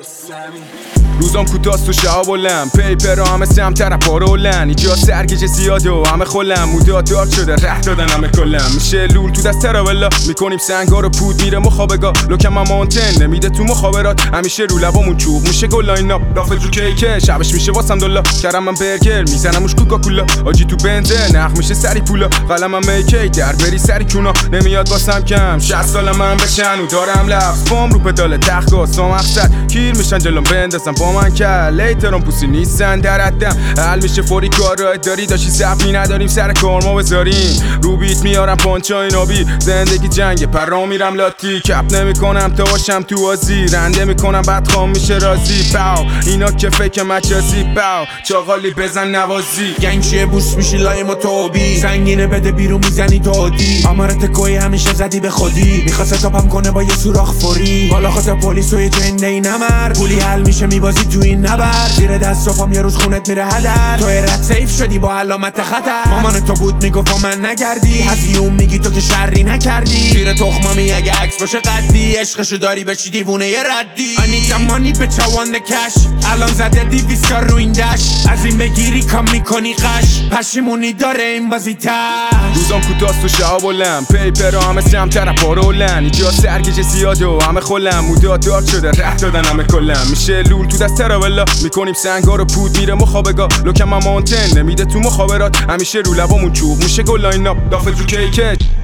روزام کوتاست و شهاب بلند پیپر و همه سمتر پارولن اینجا سرگیج زیاده و همه خلم مودا دارک شده ره دادن همه کلم میشه لول تو دست تراولا میکنیم سنگا رو پود میره مخابگا لوکم هم مانتن نمیده تو مخابرات همیشه رو لبامون چوب میشه گل لاین اپ دافت رو کیکه شبش میشه واسم دلا کرم من برگر میزنمش کوکاکولا آجی تو بنزه نخ میشه سری پولا قلمم میکی در بری سری کونا نمیاد واسم کم 60 سال من بشن و دارم لفظ بام رو پدال تخت و مقصد کیر میشن جلوم بندازم با من کل لیترون پوسی نیستن در حدم حل میشه فوری کار راه داری داشتی صفی نداریم سر کار ما بذاریم رو بیت میارم پانچای نابی زندگی جنگ پرام میرم لاتی کپ نمیکنم تا باشم تو آزی رنده میکنم بعد خام میشه رازی باو اینا که فیک مجازی باو چاقالی بزن نوازی گنگشیه بوس میشی لای متوبی سنگینه بده بیرون میزنی دادی امارت کوی همیشه زدی به خودی میخواسته تاپم کنه با یه سوراخ فوری بالا خاطر پلیس و یه جنده ای نمر پولی حل میشه میبازی تو این نبر زیر دست صفام یه روز خونت میره هدر تو رد سیف شدی با علامت خطر مامان تو بود میگفت من نگردی هزیون میگی تو که شری نکردی زیر تخمامی اگه عکس باشه قدی عشقشو داری بشی دیوونه یه ردی آنی زمانی به چوان کش الان زده 200 کار رو این دشت از این بگیری کام میکنی قش پشیمونی داره این بازی تش روزام کوتاست و شهاب بلند پیپر و همه سمتر پارولن اینجا سرگیج زیاده و همه خلم مودا دارک شده ره دادن همه کلم میشه لول تو دست تراولا میکنیم سنگا رو پود میره مخابگا لوکم هم مانتن نمیده تو مخابرات همیشه رو لبامون چوب میشه گل لاین اپ دافت رو کیکه